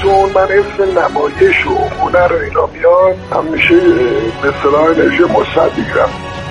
چون من اسم نمایش و هنر اینا بیان همیشه به اصطلاح انرژی مثبت میگیرم.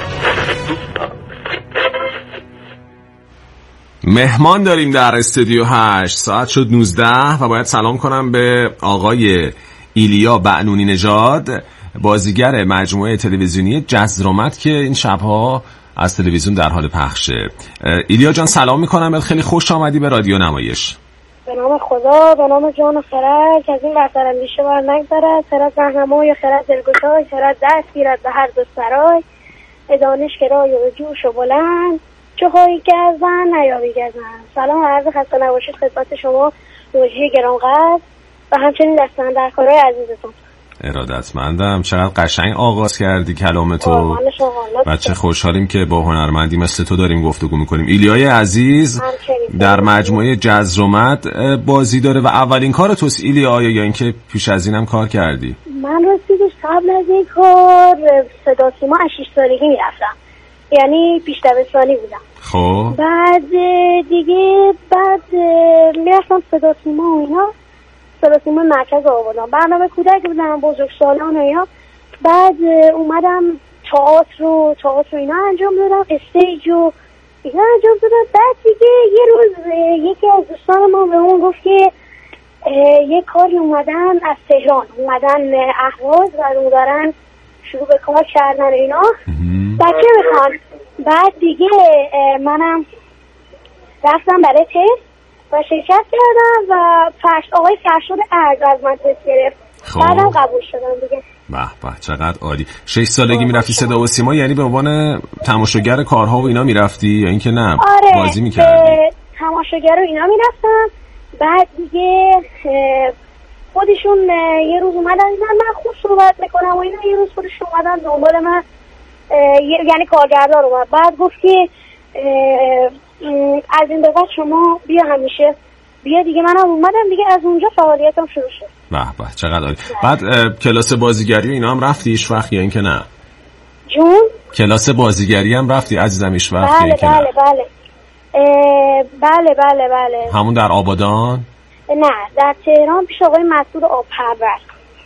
مهمان داریم در استودیو 8. ساعت شد 19 و باید سلام کنم به آقای ایلیا بعنونی نژاد، بازیگر مجموعه تلویزیونی جزرومت که این شبها از تلویزیون در حال پخشه. ایلیا جان سلام میکنم، خیلی خوش آمدی به رادیو نمایش. به نام خدا، به نام جان و خرد که از این برتر اندیشه بر نگذرد، خرد رهنمای، خرد دلگشای، خرد دست گیرد به هر دو سرای، دانش کرای و جوش و بلند، چوهایی گزن نیابی گزن. سلام و عرض خسته نباشید خدمت شما دوجی گرانقدر و همچنین دستان در کارهای عزیزتون. ارادتمندم. چقدر قشنگ آغاز کردی کلامتو. بچه خوشحالیم که با هنرمندی مثل تو داریم گفتگو میکنیم. ایلیای عزیز در مجموعه جزرومت بازی داره و اولین کار توست ایلیا یا اینکه پیش از اینم کار کردی؟ من راستیش قبل از این کار صدا سیما 6 سالگی میرفتم، یعنی پیش دبستانی بودم. خب بعد میرفتم صدا سیما و اینا، صدا سیما مرکز آبادان، برنامه کودک بودم، بزرگسالان و اینا. بعد اومدم تئاتر اینا انجام دادم، استیج و اینا انجام دادم. بعد دیگه یه روز یکی از دوستان ما به اون گفت که یه کاری اومدن از تهران، اومدن اهواز و دارن شروع به کار کردن اینا، بچه میخوان. بعد دیگه منم رفتم برای تست و شرکت کردم و آقای فرشاد ارز از من تست گرفت. بعدم قبول شدم دیگه. به به چقدر عالی. 6 سالگی میرفتی صدا و سیما، یعنی به عنوان تماشاگر کارها و اینا میرفتی یا اینکه نه بازی میکردی؟ تماشاگر و اینا میرفتم. بعد دیگه خودشون یه روز اومدن من خوب صحبت میکنم و اینا، یه روز خودشون اومدن دنبال من، یعنی کارگردان اومد. بعد گفت که از این به بعد شما بیا همیشه بیا دیگه. منم اومدم دیگه، از اونجا فعالیتم شروع شد. به به چقدر عالی. بعد کلاس بازیگری و اینا هم رفتی هیچ وقت یا اینکه نه؟ جون؟ کلاس بازیگری هم رفتی عزیزم هیچ وقت؟ بله. همون در آبادان؟ نه، در تهران پیش آقای مسعود آب‌پرور.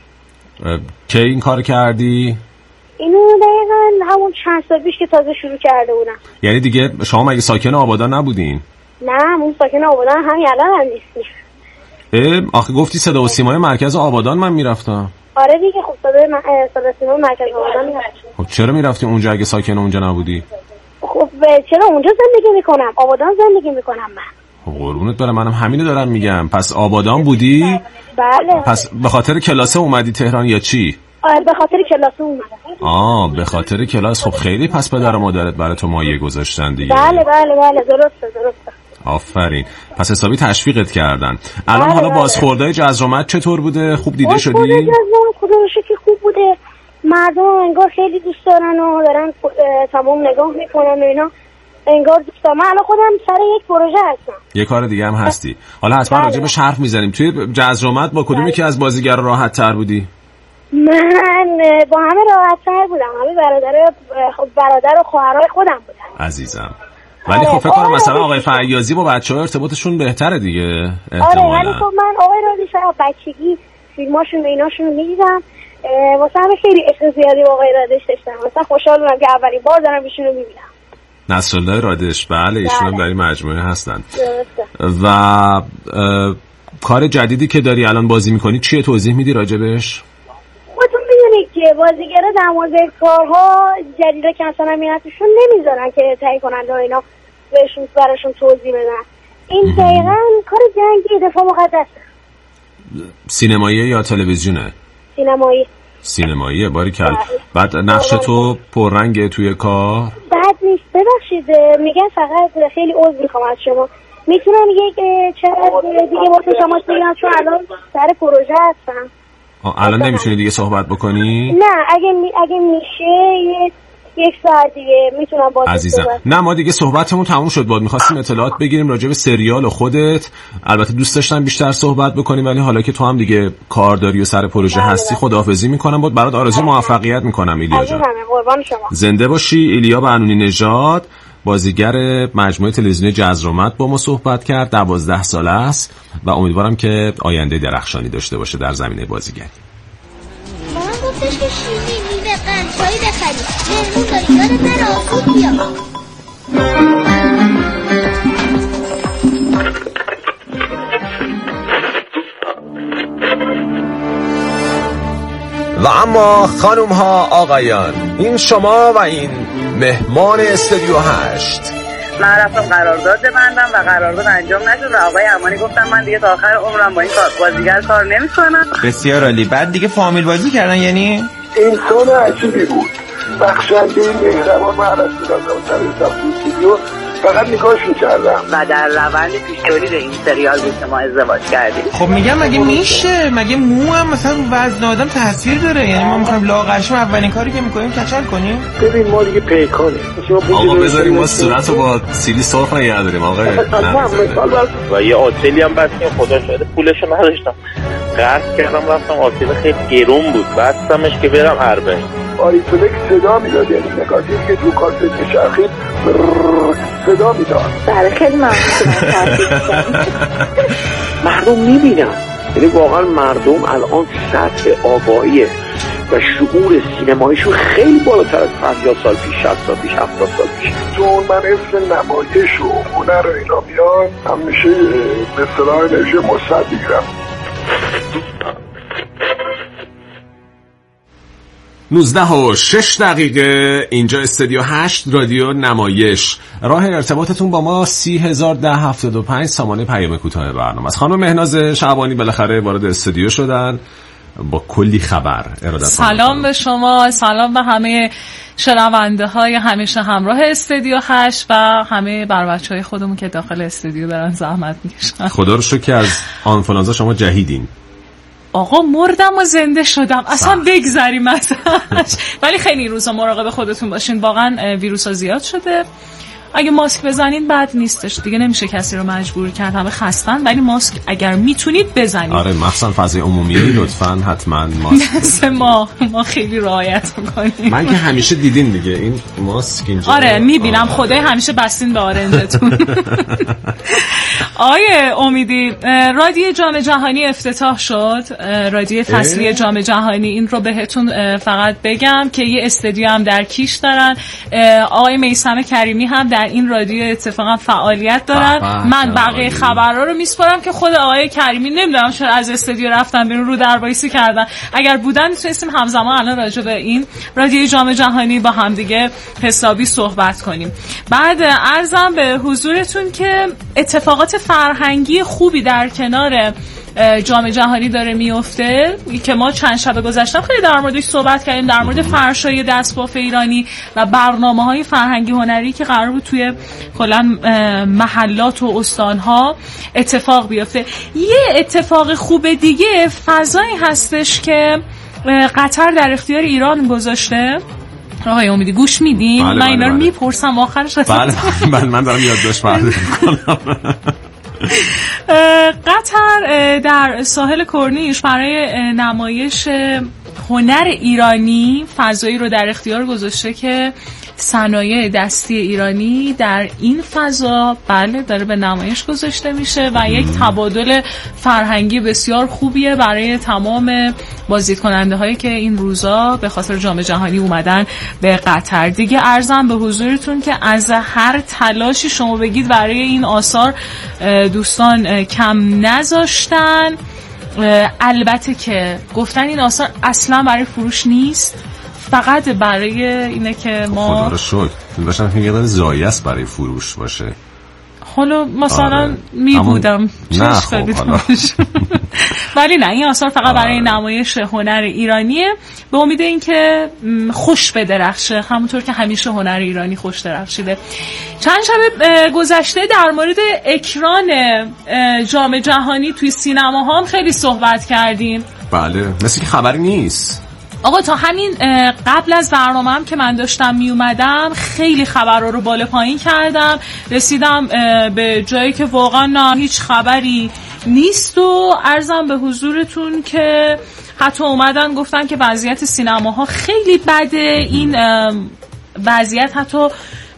کی این کار کردی؟ اینو دقیقا همون چند سال پیش که تازه شروع کرده بودم. یعنی دیگه شما مگه ساکن آبادان نبودین؟ نه، همون ساکن آبادان همین الان هم نیستیم. آخه گفتی صدا و سیمای مرکز آبادان من میرفتم. آره دیگه، خب صدا سیمای مرکز آبادان میرفتم. خب چرا میرفتی اونجا اگه ساکن اونجا نبودی؟ خب چرا اونجا زندگی میکنم، آبادان زندگی میکنم من. قربونت برم، منم همینو دارم میگم. پس آبادان بودی؟ بله. پس به خاطر کلاس اومدی تهران یا چی؟ به خاطر کلاس اومدم. به خاطر کلاس. خب خیلی پس پدر و مادرت برای تو مایه گذاشتن دیگه. بله درسته. آفرین. پس حسابی تشویقت کردن. الان حالا بازخوردهای جزرومت چطور بوده؟ خوب دیده شدی؟ بازخوردهای جزرومت خدا رو شکر خوب بوده. مردم انگار خیلی دوست دارن و دارن تمام نگاه میکنن و اینا، انگار دوست دارم. من الان خودم سر یک پروژه هستم. یه کار دیگه هم هستی. حالا حتما راجع بهش حرف میزنیم. توی جزرومت با کدومی که از بازیگر راحت تر بودی؟ من با همه راحت تر بودم. همه برادر و خواهرای خودم بودن عزیزم. ولی خب فکر کنم مثلا آقای فیاضی با بچه‌ها ارتباطشون بهتره دیگه احتمالاً. ولی خب من آقای رادی شاه بچگی فیلماشون و ایناشون رو می‌دیدم، واسه همه خیلی عشق زیادی با آقای رادش داشتم. مثلا خوشحال بودم که اولین بار دارم ایشون رو می‌بینم. نصرالله رادش، بله ایشون هم در این مجموعه هستن. و کار جدیدی که داری الان بازی می‌کنی چیه، توضیح میدی راجبش؟ خودتون میدونید که بازیگرا در مورد کارها جدیدا که مثلا میراتشون نمیذارن که تهیه کننده اینا براشون توضیح بدن. این دقیقاً کار جنگی دفاع مقدس. سینمایی یا تلویزیونه؟ سینمایی. باریکلا. بعد نقش تو پررنگه توی کار؟ بد نیست. ببخشید میگن فقط خیلی عذر میخوام از شما، میتونم یک چند دیگه با شما بگم چون الان سر پروژه هستم. الان نمیتونی دیگه صحبت بکنی؟ نه، اگه میشه یک ساعت دیگه میتونم باید عزیزم صحبت. نه ما دیگه صحبتمون تموم شد. میخواستیم اطلاعات بگیریم راجع به سریال و خودت. البته دوست داشتم بیشتر صحبت بکنیم، ولی حالا که تو هم دیگه کار داری و سر پروژه هستی خداحافظی میکنم. برات آرزوی موفقیت میکنم ایلیا جان. قربان شما. زنده باشی. ایلیا بعنونی نژاد بازیگر مجموعه تلویزیونی جزرومت با ما صحبت کرد. 12 ساله است و امیدوارم که آینده درخشانی داشته باشه در زمینه بازیگری. مامان گفتش که شیرینی، میوه، قند، چایی بخری. مهمون داری، یادت نره آسود بیا. و اما خانم ها آقایان، این شما و این مهمان استودیو 8. من رفتم قرارداد ببندم و قرارداد انجام نشد و آقای امانی گفتم من دیگه تا آخر عمرم با این بازیگر کار نمی‌کنم. بسیار عالی. بعد دیگه فامیل بازی کردن یعنی؟ انسان عجیبی بود، بخشنده مهربان. من از سر استودیو فقط نگاهش می‌کردم و در روند پیش‌تولید این سریال بود که ما ازدواج کردیم. خب میگم مگه میشه؟ مگه مو هم مثلا رو وزن آدم تاثیر داره؟ یعنی ما می‌خوایم لاغرشیم اولین کاری که می‌کنیم کچل کنیم؟ ببین ما دیگه پیکانه. آقا بذاریم ما صورتو با سیلی سرخ نگه داریم آقا. و یه آتلی هم بستیم، خدا شاید پولشو نداشتم، قرض کردم رفتم آتل خیلی گرون بود، بستمش که برم اربعین. آریتولک صدا میداد، یعنی نگاتیو که تو کارت میچرخید صدا میداد. بله خیلی ممنون. مردم میبینن، یعنی واقعا مردم الان سطح آگاهی و شعور سینماییشون خیلی بالاتر از 50 سال پیش، 60 سال پیش، 70 سال پیش. چون من اسم نمایش و هنر اینا بیان همیشه به اصطلاح انرژی مثبت میگیرم. 19:06 اینجا استودیو 8 رادیو نمایش. راه ارتباطتون با ما 301075 سامانه پیام کوتاه برنامه است. خانم مهناز شعبانی بالاخره وارد استودیو شدن با کلی خبر. سلام به شما، سلام به همه شنونده های همیشه همراه استودیو 8 و همه بر بچهای خودمون که داخل استودیو دارن زحمت میکشن. خدا رو شکر که از آنفولانزا شما جهیدین. آقا مردم و زنده شدم، اصلا بگذریم ازش. ولی خیلی روزا مراقب خودتون باشین، واقعا ویروس ها زیاد شده. اگه ماسک بزنین بد نیستش دیگه، نمیشه کسی رو مجبور کرد، همه خستن، ولی ماسک اگر میتونید بزنید. آره مخصوصا فضای عمومی لطفاً حتما ماسک ما خیلی رعایت میکنیم. من که همیشه دیدین دیگه این ماسک اینجا. آره میبینم خدای همیشه بستین به آرنجتون. آیه امیدی، رادیو جام جهانی افتتاح شد، رادیو فصلی جام جهانی. این رو بهتون فقط بگم که یه استودیو هم در کیش دارن. آقای میثم کریمی هم در این رادیو اتفاقا فعالیت دارن. من بقیه خبرها رو میسپارم که خود آقای کریمی نمیدونم چرا از استودیو رفتن بیرون، رو دربایسی کردن. اگر بودن میتونستیم همزمان الان راجع به این رادیو جام جهانی با هم دیگه حسابی صحبت کنیم. بعد عرضم به حضورتون که اتفاقات فرهنگی خوبی در کنار جام جهانی داره میفته که ما چند شب گذشته خیلی در موردش صحبت کردیم، در مورد فرشای دستباف ایرانی و برنامه‌های فرهنگی هنری که قرار بود توی کلا محلات و استان‌ها اتفاق بیفته. یه اتفاق خوب دیگه فضایی هستش که قطر در اختیار ایران گذاشته. آقای امیدی گوش میدین؟ من اینا رو میپرسم آخرش. بله من دارم یادداشت برداری میکنم. قطر در ساحل کرنیش برای نمایش هنر ایرانی فضایی رو در اختیار گذاشته که صنایع دستی ایرانی در این فضا بله داره به نمایش گذاشته میشه و یک تبادل فرهنگی بسیار خوبیه برای تمام بازدید کننده هایی که این روزا به خاطر جام جهانی اومدن به قطر. دیگه عرضم به حضورتون که از هر تلاشی شما بگید برای این آثار دوستان کم نذاشتن. البته که گفتن این آثار اصلا برای فروش نیست، فقط برای اینه که ما خدا رو شکر داشتم که یه زایه است برای فروش باشه. حالا مثلا می بودم نه خب ولی نه، این آثار فقط برای نمایش هنر ایرانیه، به امید این که خوش بدرخشه همونطور که همیشه هنر ایرانی خوش درخشیده. چند شب گذشته در مورد اکران جام جهانی توی سینماها هم خیلی صحبت کردیم. بله مثل که خبری نیست. آقا تا همین قبل از برنامه‌ام که من داشتم می اومدم خیلی خبرها رو بالا پایین کردم، رسیدم به جایی که واقعا نه هیچ خبری نیست و عرضم به حضورتون که حتی اومدن گفتن که وضعیت سینماها خیلی بده. این وضعیت حتی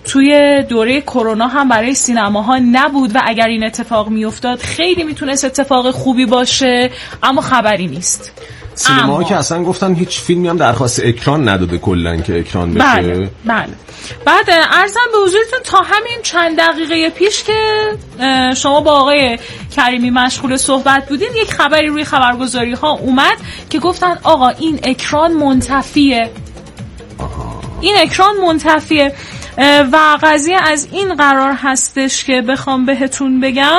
توی دوره کرونا هم برای سینماها نبود و اگر این اتفاق میافتاد خیلی میتونست اتفاق خوبی باشه، اما خبری نیست. سینماها که اصلا گفتن هیچ فیلمی هم درخواست اکران نداده کلن که اکران بشه. بله. بعد عرضم به حضورتون تا همین چند دقیقه پیش که شما با آقای کریمی مشغول صحبت بودین، یک خبری روی خبرگزاری ها اومد که گفتن آقا این اکران منتفیه. این اکران منتفیه و قضیه از این قرار هستش که بخوام بهتون بگم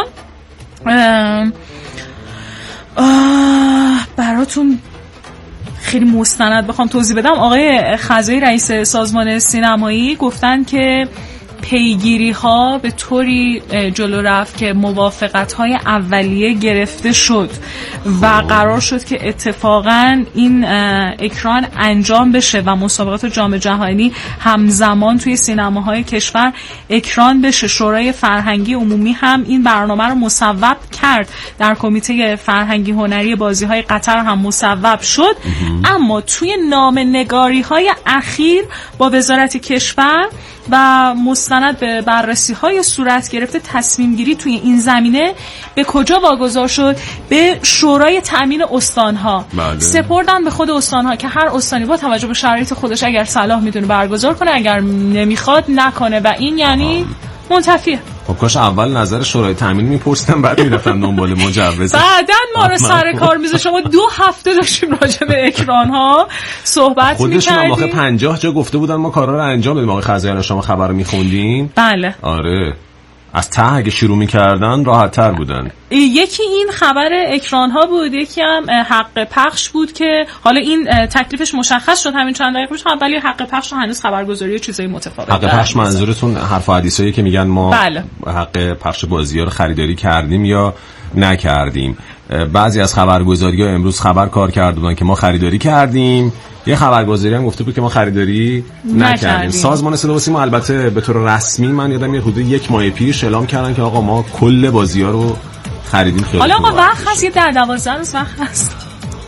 براتون خیلی مستند بخوام توضیح بدم. آقای خزایی رئیس سازمان سینمایی گفتن که پیگیری ها به طوری جلو رفت که موافقت های اولیه گرفته شد و قرار شد که اتفاقا این اکران انجام بشه و مسابقات جام جهانی همزمان توی سینماهای کشور اکران بشه. شورای فرهنگی عمومی هم این برنامه رو مصوب کرد، در کمیته فرهنگی هنری بازی‌های قطر هم مصوب شد. اما توی نامه‌نگاری های اخیر با وزارت کشور و مستند به بررسی های صورت گرفته تصمیم گیری توی این زمینه به کجا واگذار شد؟ به شورای تأمین استانها. سپردن به خود استانها که هر استانی با توجه به شرایط خودش اگر صلاح میدونه برگزار کنه، اگر نمیخواد نکنه و این یعنی منتفیه. خب کاش اول نظر شورای تامین میپرسیدم بعد میرفتم دنبال مجوز. بعدن ما رو سر کار میذاشتم. شما 2 هفته داشتیم راجع به اکران ها صحبت میکردیم. خودشون هم واقعا 50 جا گفته بودن ما کارا رو انجام بدیم. آقای خزایان شما خبر رو میخوندین؟ بله. آره. از ته اگه شروع میکردن راحت تر بودن. یکی این خبر اکران ها بود، یکی هم حق پخش بود که حالا این تکلیفش مشخص شد همین چند دقیقه پیش، ولی حق پخش هنوز خبرگزاری چیزای متفاوت. حق پخش منظورتون حرف و حدیثایی که میگن ما بله. حق پخش بازی‌ها رو خریداری کردیم یا نکردیم. بعضی از خبرگزاری‌ها امروز خبر کار کردن که ما خریداری کردیم، یه خبرگزاری هم گفته بود که ما خریداری نکردیم. سازمان صدا و سیما البته به طور رسمی من یادم یه حدود 1 ماه پیش اعلام کردن که آقا ما کل بازی‌ها رو خریدیم. حالا آقا وقت هست، یه 10-12 روز وقت هست.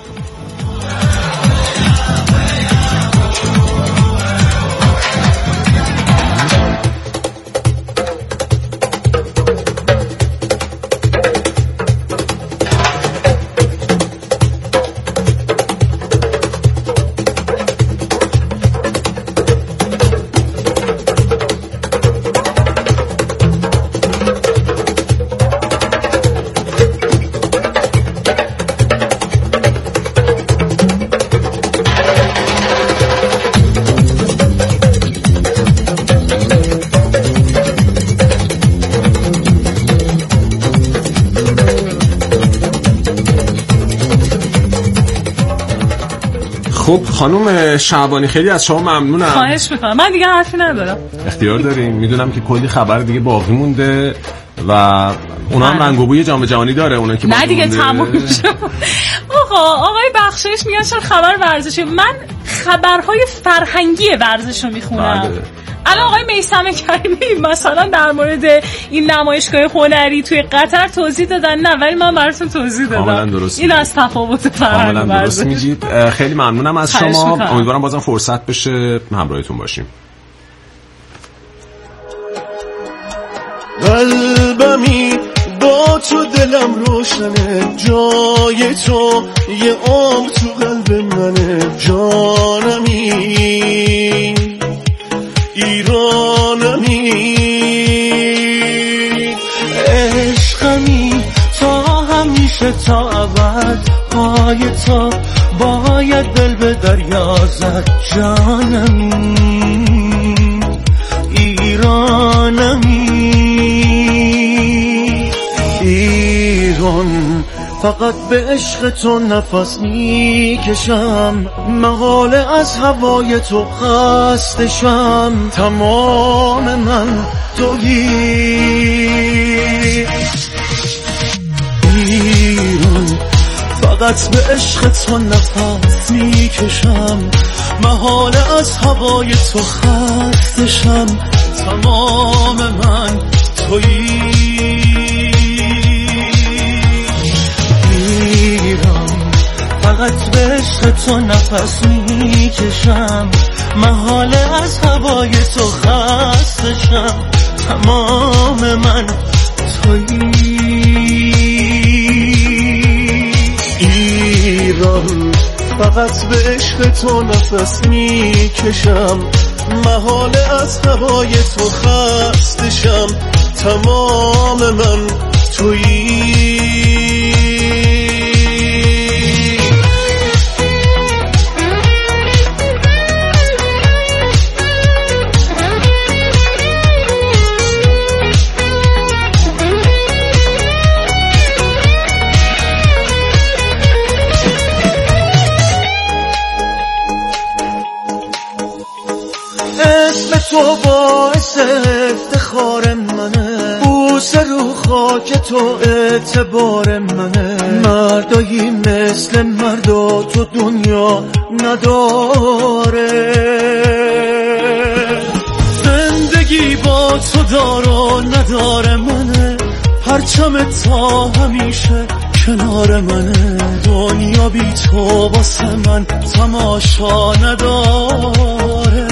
خب خانم شعبانی خیلی از شما ممنونم. خواهش میکنم، من دیگه حرفی ندارم. اختیار داریم. میدونم که کلی خبر دیگه باقی مونده و اونا هم رنگ و بوی جام جهانی داره. اونا که نه دیگه تموم شد. آقای بخشش میگن چرا خبر ورزشی؟ من خبرهای فرهنگی ورزش رو میخونم. بله. الان آقای میثم کریمی مثلا در مورد این نمایشگاه هنری توی قطر توضیح دادن، نه ولی من براتون توضیح دادم. کاملا درست. این از تفاوت فرهنگ کاملا درست میگید. خیلی ممنونم از شما. امیدوارم بازم فرصت بشه همراهتون باشیم. قلبمی با تو دلم روشنه، جای تو یه عمر تو قلب منه، جانمی ایرانمی عشقمی تا همیشه تا ابد، پای تو باید دل به دریا زد، جانمی ایرانمی ایران. فقط به عشق تو نفس میکشم، محال از هوای تو خستشم، تمام من تویی ایران. فقط به عشق تو نفس میکشم، محال از هوای تو خستشم، تمام من تویی ایران. فقط به عشق تو نفس میکشم، محاله از هوای تو خستشم، تمام من تویی. ایران فقط به عشق تو نفس میکشم، محاله از هوای تو خستشم، تمام من تویی. اسم تو باعث افتخار منه، بوسه رو خاک تو اعتبار منه. مردایی مثل مردا تو دنیا نداره، زندگی با تو دار و نداره منه. پرچم تا همیشه کنار منه، دنیا بی تو واسه من تماشا نداره.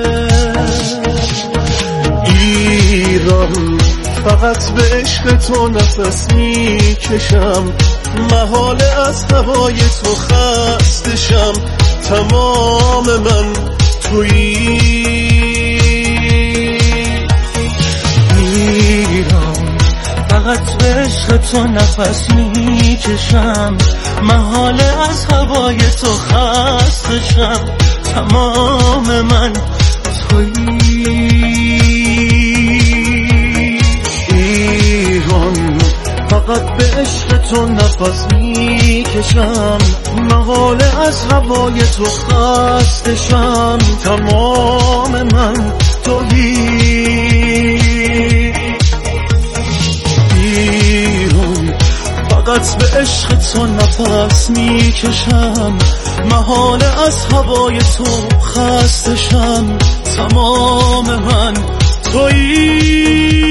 ایران فقط به عشق تو نفس میکشم، محاله از هوای تو خستشم، تمام من تویی. ایران فقط به عشق تو نفس میکشم، محاله از هوای تو خستشم، تمام من تویی. فقط به عشق تو نفس میکشم، محاله از هوای تو خستشم، تمام من تویی. ایران فقط به عشق تو نفس میکشم، محاله از هوای تو خستشم، تمام من تویی.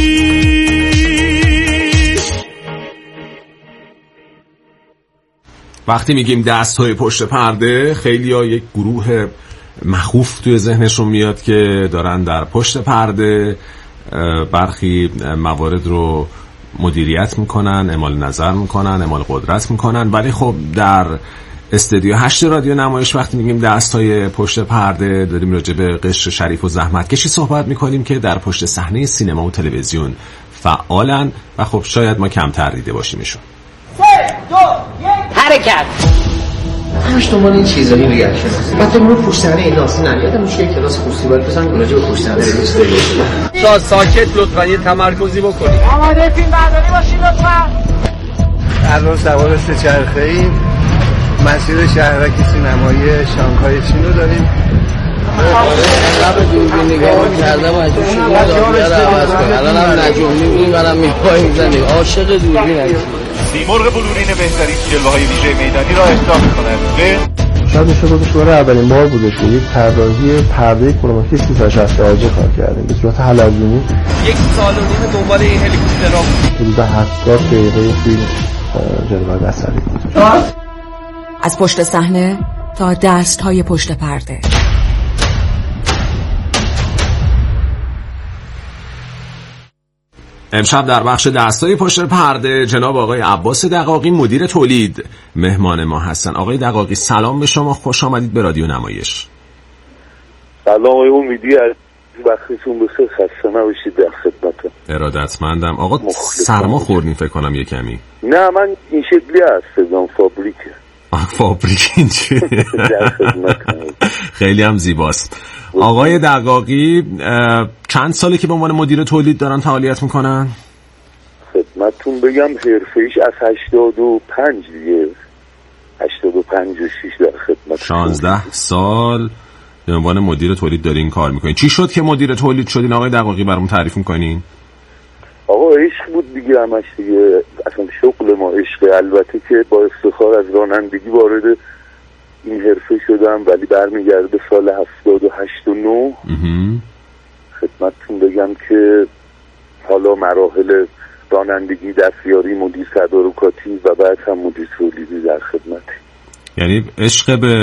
وقتی میگیم دست‌های پشت پرده، خیلی‌ها یک گروه مخوف توی ذهنشون میاد که دارن در پشت پرده برخی موارد رو مدیریت میکنن، اعمال نظر میکنن، اعمال قدرت میکنن. ولی خب در استودیو 8 رادیو نمایش وقتی میگیم دست‌های پشت پرده، داریم راجع به قشر شریف و زحمتکشی صحبت میکنیم که در پشت صحنه سینما و تلویزیون فعالن و خب شاید ما کمتر دیده باشیمشون. 3 2 1 حرکت. همش دنبال این چیزایی ریاکشن هست. بعد تو پشت صحنه ایناست. نه یادم میشه کلاس کورسی باید بزنم راجع به پشت صحنه شاد ساکت لطفا یه تمرکزی بکنید. آماده فیلم برداری باشید لطفا. الان سوار سه‌چرخه‌ایم، مسیر شهرک سینمایی شانگهای چین رو داریم. قبل دوربین نگاه کردم از اون شروع عوض کنم. الان هم نجومی میبرم میپای میزنیم. عاشق دوربین هستیم. سیمرغ بلورین بهترین جلوه‌های ویژه میدانی را اهدا می‌کند. شاید میشه بگوش برای اولین بار بودش که یک طراحی پرده کروماتیک 360 درجه کار کردیم به صورت حلزونی. 1 سال و نیم دنبال این هلیکوپتر را حدود 70 دقیقه فیلم جلوه بصری بود. از پشت صحنه تا دست‌های پشت پرده. امشب در بخش دستای پشت پرده جناب آقای عباس دقاقی مدیر تولید مهمان ما هستن. آقای دقاقی سلام به شما، خوش آمدید به رادیو نمایش. سلام آقای امیدی، از وقتتون بخیر، خسته نباشید، در خدمتم. ارادتمندم. آقا سرما خوردین فکر کنم یه کمی. نه من این شکلی هستم، فابریکه. فابریک اینجا در خدمتم. خیلی هم زیباست. آقای دقاقی چند ساله که به عنوان مدیر تولید دارن فعالیت میکنن؟ خدمتتون بگم حرفه‌ایش از 85 دیگه 85 و 6 در خدمت. 16 سال به عنوان مدیر تولید دارین کار میکنین. چی شد که مدیر تولید شدین آقای دقاقی، برام تعریف میکنین؟ آقا عشق بود دیگه، همش دیگه، اصلا شغل ما عشق. البته که با افتخار از رانندگی وارد این حرفه شدم، ولی برمیگرده سال 78 و 9. خدمتتون بگم که حالا مراحل رانندگی، دستیاری، مدیر تدارکاتی و بعد هم مدیر تولیدی در خدمت. یعنی عشق به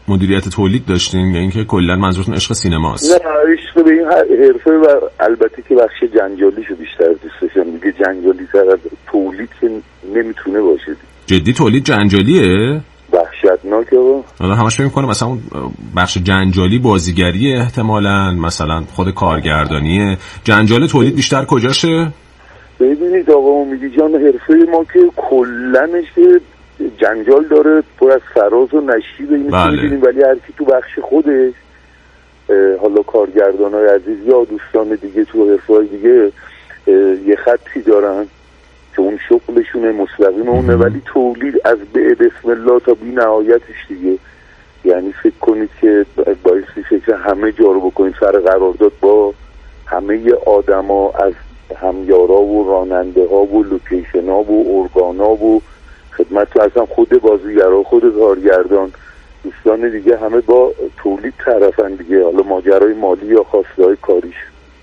مدیریت تولید داشتین یا اینکه کلا منظورتون عشق سینماست؟ نه عشق به این حرفه و البته که بخش جنجالیشو بیشتر دوست داشتم دیگه. جنجالی تر از تولید که نمیتونه باشه. جدی تولید جنجالیه؟ وحشتناکه. حالا همش فکر می‌کنم مثلا اون بخش جنجالی بازیگریه، احتمالاً مثلا خود کارگردانیه. جنجال تولید بیشتر کجاشه؟ ببینید آقا امیدی جان، حرفه ما که کلنش جنجال داره، پر از فراز و نشیب این می‌بینیم، ولی هر کی تو بخش خودش، حالا کارگردانای عزیز یا دوستان دیگه تو حرفه‌های دیگه یه خطی دارن که اون شغلشونه، مستقیم اونه، ولی تولید از به بسم الله تا بی نهایتش دیگه. یعنی فکر کنید که بایستی فکر همه جا رو بکنید سر قرارداد با همه آدما، از همیارا و راننده ها و لوکیشن ها و ارگان ها و خدمت اصلا خود بازیگرا، خود کارگردان، دوستان دیگه همه با تولید طرفن دیگه. حالا ماجرای مالی یا خواسته های کاریش.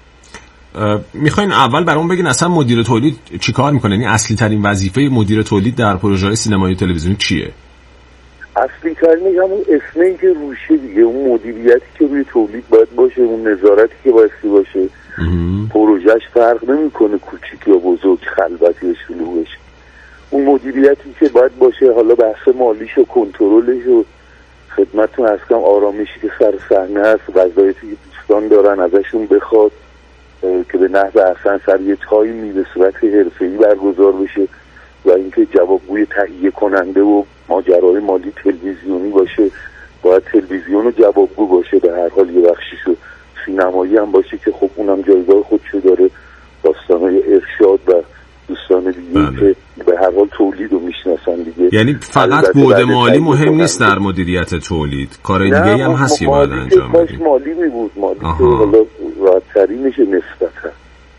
میخواین اول برام بگین اصلا مدیر تولید چی کار میکنه؟ یعنی اصلی ترین وظیفه مدیر تولید در پروژه‌های سینمایی و تلویزیونی چیه؟ اصلی ترین همون اسمی که روشه دیگه، اون مدیریتی که روی تولید باید باشه، اون نظارتی که بایستی باشه. پروژهش فرق نمیکنه کوچیک یا بزرگ، خلوتی یا شلوغش. اون مدیریتی که باید باشه، حالا بحث مالیش و کنترلش و خدمتتون هستم، آرامشی که سر صحنه هست، وظایفی که دوستان دارن ازشون بخواد که به نحو احسن سر یه تایمی به صورت حرفه‌ای برگزار بشه و اینکه جوابگوی تهیه کننده و ماجرای مالی تلویزیونی باشه. باید تلویزیون و جوابگو باشه به هر حال، یه بخشیشو سینمایی هم باشه که خب اونم جایگاه خودشو داره، داستانهای ارشاد و دوستان دیگه که به هر حال تولید رو میشناسن دیگه. یعنی فقط بعد مالی مهم نیست در مدیریت تولید، کارهای دیگه هم هست که باید انجام بدیم. مالی میبود، مالی که حالا راحت‌تری میشه نسبتا.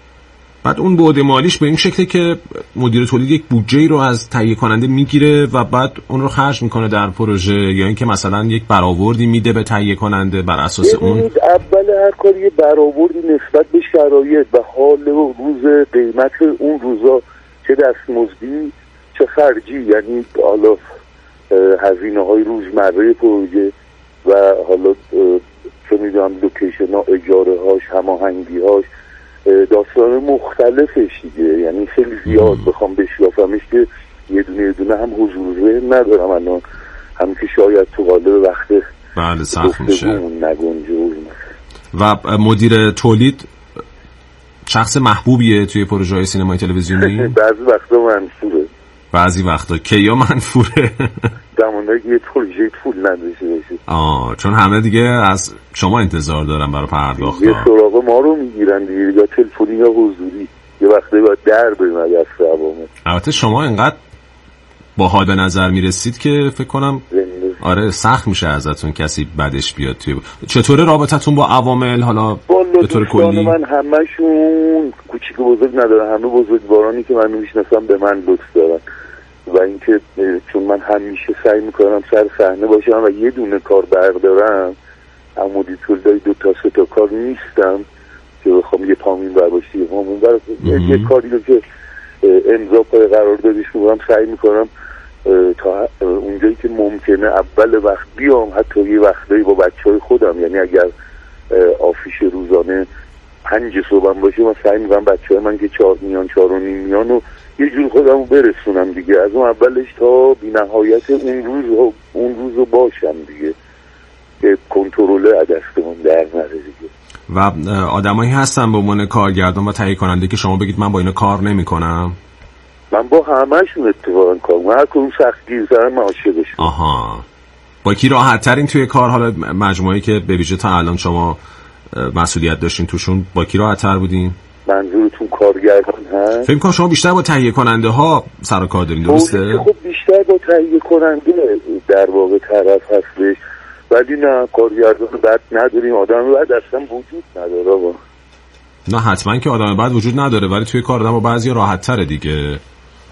بعد اون بعد مالیش به این شکله که مدیر تولید یک بودجه‌ای رو از تهیه کننده میگیره و بعد اون رو خرج میکنه در پروژه، یا اینکه مثلا یک برآوردی میده به تهیه کننده بر اساس اون. اول هر کاری یه برآوردی نسبت به شرایط و حال و روز قیمت اون روزا، چه دستمزدی چه خرجی، یعنی حالا هزینه‌های روزمره پروژه و حالا چه میدونم لوکیشن ها، اجاره هاش، هماهنگی هاش، داستان مختلفش دیگه. یعنی خیلی زیاد بخوام بشکافمش که یه دونه هم حضور ذهن ندارم الان، هم که شاید تو قالب وقت بله سخت میشه نگنجه. و مدیر تولید شخص محبوبیه توی پروژه‌های سینمایی تلویزیونی؟ بعضی وقتا منفوره. بعضی وقتا کیا منفوره؟ زمانهایی که یه پروژه پول نداشته باشه. چون همه دیگه از شما انتظار دارن برای پرداخت. یه سراغ ما رو میگیرن دیگه، یا تلفنی یا حضوری. یه وقتی باید در بریم از عوامل. البته شما اینقدر باحال به نظر میرسید که فکر کنم آره سخت میشه ازتون کسی بدش بیاد توی. چطوره رابطتون با عوامل حالا به طور کلی؟ من همشون کوچیک و بزرگ ندارن، همه بزرگوارانی که من میشناسم به من لطف دارن و اینکه چون من همیشه سعی میکنم سر صحنه باشم و یه دونه کار بردارم، اما دیتولدای 2 تا 3 تا کار نیستم که بخوام یه پامین بر باشه یه پامین بر یه کاری رو که امضا پای قراردادش میکنم سعی میکنم تا اونجایی که ممکنه اول وقت بیام، حتی یه وقتایی با بچهای خودم. یعنی اگر آفیش روزانه 5 صبح باشه، من سعی میکنم بچهای من که 4 میان 4 و نیم میان و یه جور خودمو برسونم دیگه، از اون اولش تا بی نهایت اون روز باشم دیگه، که کنترل دستمون در نره دیگه. و آدمایی هستن به عنوان کارگردان و تهیه کننده که شما بگید من با اینا کار نمی‌کنم؟ من با همه‌شون اتفاقا کار می‌کنم، هر کدوم سختگیرترن من عاشقشون. با کی راحت ترین توی کار؟ حالا مجموعه‌ای که به ویژه تا الان شما مسئولیت داشتین توشون، با کی راحت تر بودین؟ منظورتون کارگردان هست؟ فکر کنم شما بیشتر با تهیه کننده ها سر و کار دارین، درسته؟ خب بیشتر با تهیه کننده در واقع طرف هستش، ولی نه کارگردان بد نداریم، آدم بد اصلا وجود نداره با. نه حتما که آدم بد وجود نداره، ولی توی کار آدم با بعضی راحت تره دیگه.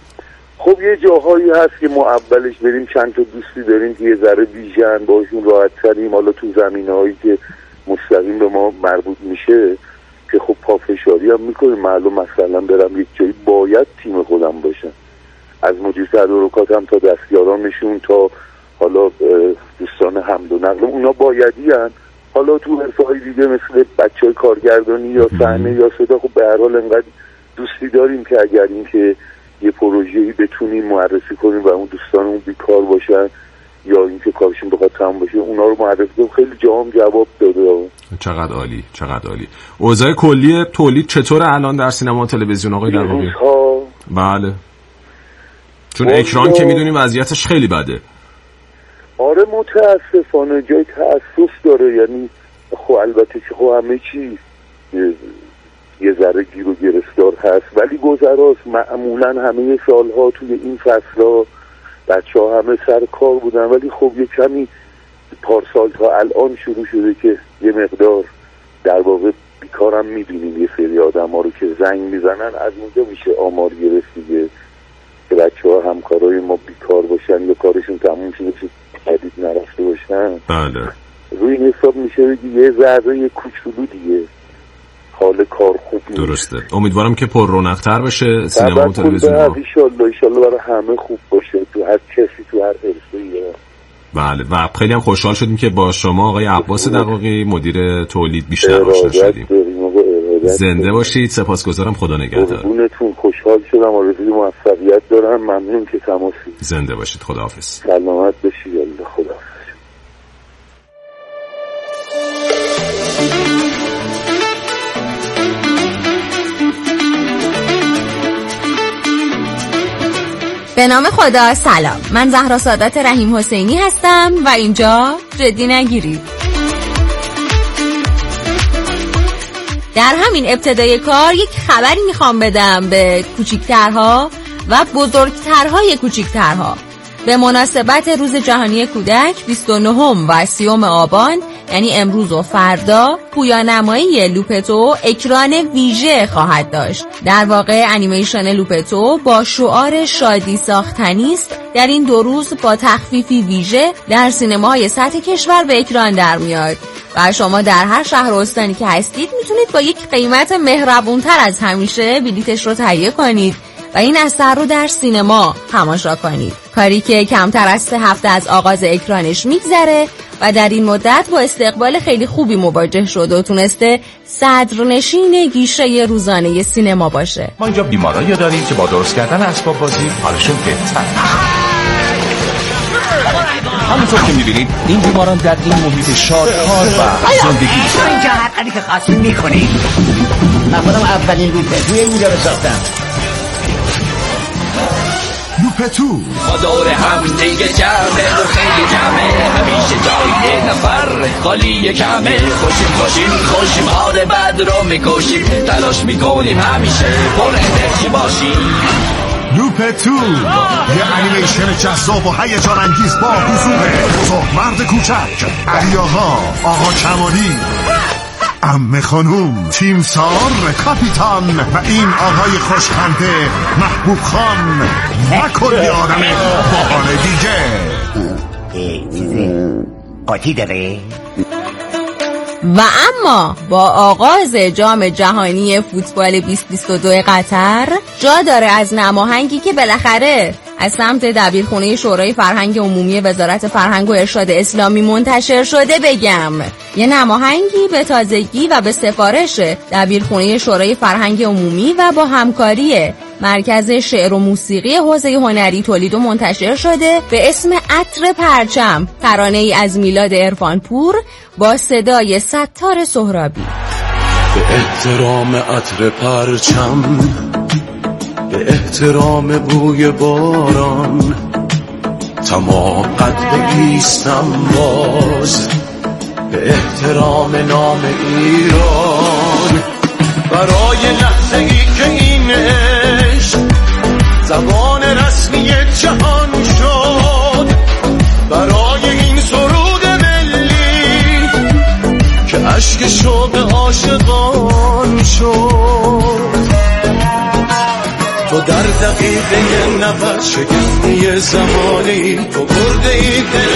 خب یه جاهایی هست که ما اولش بریم چند تا دوستی داریم که یه ذره بیژن باشون راحت تریم، حالا تو زمینه‌هایی که مستقیم به ما مربوط میشه که خب پافشاری هم میکنیم. معلوم مثلا برم یک جایی باید تیم خودم باشن، از مدیر تدارکاتم تا دستیارانشون تا حالا دوستان حمل و نقل اونا بایدی هن. حالا تو حرفه‌های دیگه مثل بچه‌های کارگردانی یا صحنه یا صدا، خب به هر حال انقدر دوستی داریم که اگر این که یه پروژه‌ای بتونیم معرفی کنیم و اون دوستانمون بیکار باشن یا اینکه کارشون بخواد تمام بشه اونا رو معرفی کنیم، خیلی جواب جواب داده. چقدر عالی، چقدر عالی. اوضاع کلی تولید چطوره الان در سینما و تلویزیون آقای دروغی؟ بله، چون اکران که میدونیم وضعیتش خیلی بده. آره متاسفانه جای تأسف داره، یعنی خب البته که خب همه چی یه ذره گیر و گرفتار هست، ولی گذراست. معمولا همه سالها توی این فصلها بچه ها همه سر کار بودن، ولی خب یه کمی پارسال تا الان شروع شده که یه مقدار در واقع بیکارم میبینیم. یه سری آدم ها رو که زنگ میزنن، از اونجا میشه آمار گرفت دیگه که بچه ها همکارای ما بیکار باشن یا کارشون تموم شده جدید نرفته باشن. بله، روی این حساب میشه بگی یه ذره کوچولو دیگه حال کار خوب نیست. درسته. امیدوارم که پر رونق‌تر بشه سینما و تلویزیون. ایشالله برای همه خوب باشه، تو هر کسی تو هر حرفه‌ای. بله، و خیلی هم خوشحال شدیم که با شما آقای عباس دقاقی مدیر تولید بیشتر آشنا شدیم. زنده باشید، سپاسگزارم، خدا نگهدار. قربونتون، خوشحال شدم، آرزوی موفقیت دارم، ممنون که تماسی. زنده باشید، خداحافظ. سلامت باشید، الله خداحافظ. به نام خدا. سلام، من زهرا سادات رحیم حسینی هستم و اینجا جدی نگیرید. در همین ابتدای کار یک خبری میخوام بدم به کوچیکترها و بزرگترهای کوچیکترها. به مناسبت روز جهانی کودک 29 و 30 آبان، یعنی امروز و فردا، پویانمایی لوپتو اکران ویژه خواهد داشت. در واقع انیمیشن لوپتو با شعار شادی ساختنی است در این 2 روز با تخفیفی ویژه در سینماهای سطح کشور به اکران در میاد و شما در هر شهر و استانی که هستید میتونید با یک قیمت مهربونتر از همیشه بلیتش رو تهیه کنید و این اثر رو در سینما تماشا کنید. کاری که کمتر از 3 هفته از آغاز اکرانش میگذره و در این مدت با استقبال خیلی خوبی مواجه شد و تونسته صدرنشین گیشه روزانه سینما باشه. ما اینجا بیمارایی داریم که با درست کردن اسباب بازی حالشون بهتر. همونطور که میبینید این بیماران در این محیط شادکار و زندگی اینجا هر کاری که خواستیم میکنیم. من خودم اولین لوپتو اینجا رو ساختم. لوپتو ما دور هم دیگه جمعه و خیلی جمعه، همیشه جای نفر خالی کمه. خوشیم حال بد رو میکشیم، تلاش میکنیم همیشه پر انرژی باشیم. لوپتو یه انیمیشن جذاب و هیجان انگیز با حضور مرد کوچک، علی آقا کمالی، عمه خانوم، تیمسار، کاپیتان و این آقای خوشخنده محبوب خان و کلی آدم باحال دیگه. قاطی داره؟ و اما با آغاز جام جهانی فوتبال 2022 قطر جا داره از نماهنگی که بالاخره از سمت دبیرخونه شورای فرهنگ عمومی وزارت فرهنگ و ارشاد اسلامی منتشر شده بگم. یه نماهنگی به تازگی و به سفارش دبیرخونه شورای فرهنگ عمومی و با همکاری مرکز شعر و موسیقی حوزه هنری تولید و منتشر شده به اسم عطر پرچم، ترانه‌ای از میلاد عرفانپور با صدای ستار سهرابی. به احترام عطر پرچم، به احترام بوی باران، تماقت بایستم باز، به احترام نام ایران، برای لحظه ای که این عشق زبان رسمی جهان شد، برای این سرود ملی که عشق شوق عاشقان شد. تو در دقیقه 90 شگفتی زمانی، تو برده ای